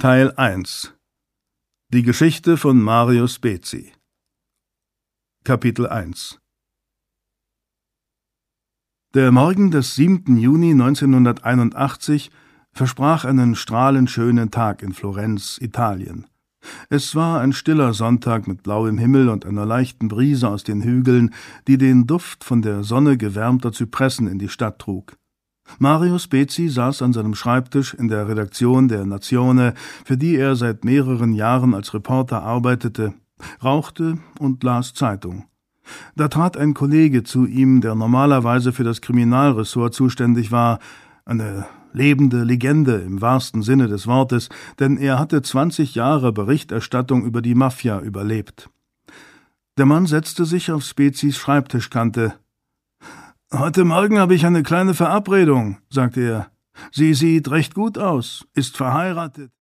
Teil 1 Die Geschichte von Mario Spezi. Kapitel 1 Der Morgen des 7. Juni 1981 versprach einen strahlend schönen Tag in Florenz, Italien. Es war ein stiller Sonntag mit blauem Himmel und einer leichten Brise aus den Hügeln, die den Duft von der Sonne gewärmter Zypressen in die Stadt trug. Mario Spezi saß an seinem Schreibtisch in der Redaktion der Nazione, für die er seit mehreren Jahren als Reporter arbeitete, rauchte und las Zeitung. Da trat ein Kollege zu ihm, der normalerweise für das Kriminalressort zuständig war, eine lebende Legende im wahrsten Sinne des Wortes, denn er hatte 20 Jahre Berichterstattung über die Mafia überlebt. Der Mann setzte sich auf Spezis Schreibtischkante. »Heute Morgen habe ich eine kleine Verabredung«, sagte er. »Sie sieht recht gut aus, ist verheiratet.«